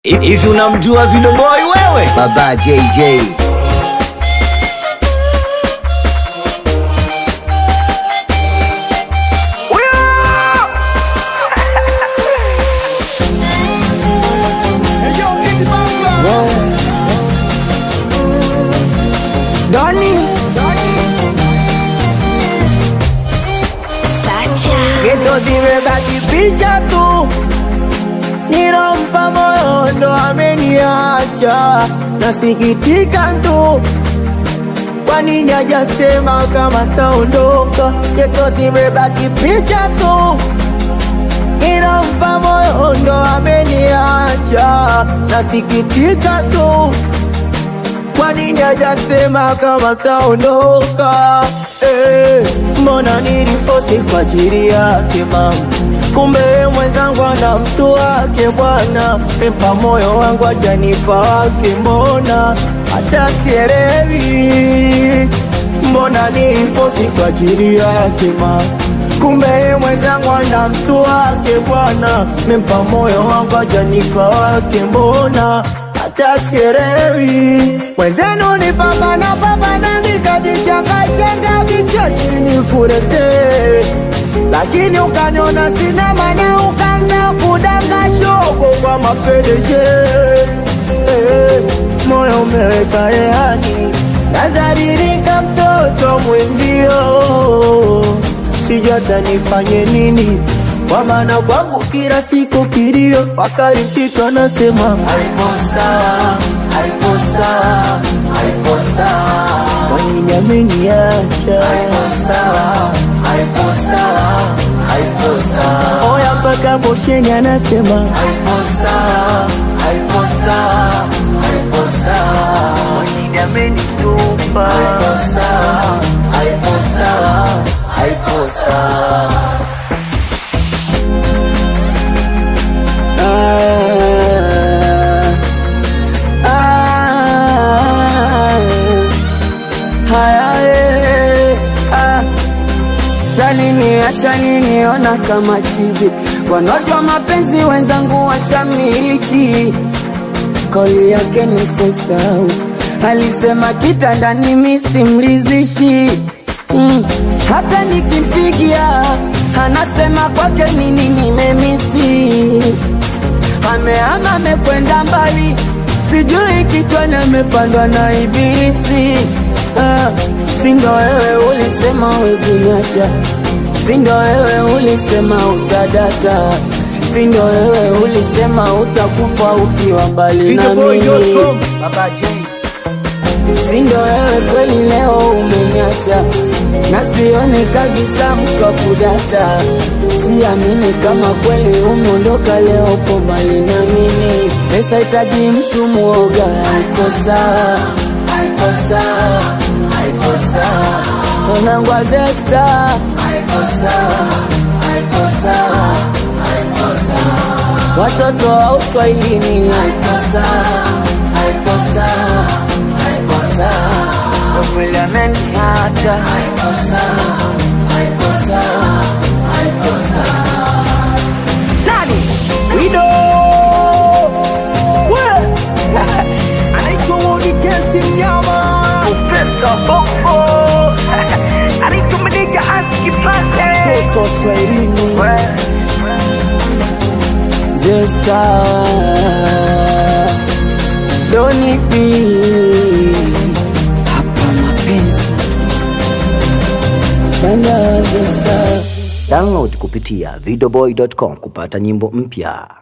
Hivi unamjua Video Boy wewe? Baba JJ. Geto zimebaki picha tu, nilompa moyo ndo ameniacha. Nasikitika tu, kwa nini hajasema kama taondoka? Geto zimebaki picha tu, nilompa moyo ndo ameniacha. Nasikitika tu, kwa nini hajasema kama taondoka? Mbona nilifosi kwa ajili yake mama, kumbe mwenzangu ana mtu wake bwana. Mpa moyo wangu hajanipa wake, mbona hata sielewi. Mbona nilifosi kwa ajili yake mama, kumbe mwenzangu ana mtu wake bwana. Mpa moyo wangu hajanipa wake, mbona hata sielewi. Mwenzenu ni pambana nikajichanga vicha chini kurete, lakini ukaniona sina maana, ukaanza kudanga shogo kwa mapendeje. Moyo umeweka rehani, nazaririka mtoto mwenzio. Sijui hata nifanye nini, kwa maana kwangu kila siku kilio. Wakati mtito anasema haipo sawa, haipo sawa, haipo sawa, kwa nini ameniacha? Haipo sawa, haipo sawa, haipo sawa. Oya mpaka bosheni anasema haipo sawa, haipo sawa, haipo sawa, kwa nini amenitupa? Haipo sawa, haipo sawa, haipo sawa. Acha niniona kama chizi, wanajua mapenzi wenzangu washamiliki. Kauli yake nisisahau, alisema kitandani mimi simlizishi. Hata nikimpigia anasema kwake nini nimemisi. Amehama amekwenda mbali, sijui kichwani amepandwa na ibilisi. Sindo wewe ulisema wezi niacha, sindo wewe ulisema utadata, sindo wewe ulisema utakufa ukiwa mbali na mimi. Baba J. Sindo wewe kweli leo umeniacha, na sioni kabisa mtu wa kudata. Siamini kama kweli umeondoka leo upo mbali na mimi. Pesa hitaji mtu muoga, haiko sawa, haiko sawa, haiko sawa. Unangwa zesta, haiko sawa, haiko sawa, haiko sawa. Watoto wa uswahilini, haiko sawa, haiko sawa, haiko sawa. Kweli ameniacha, haiko sawa, haiko sawa, haiko sawa. Nani? Wido! Anaitwa Moni Kensi Mnyama, Profesa Bongo. Anaitwa Meneja Aski Pase, Toto Swahilini Zesta Doni B. Hapa mapenzi Banda Zesta. Download kupitia videoboy.com kupata nyimbo mpya.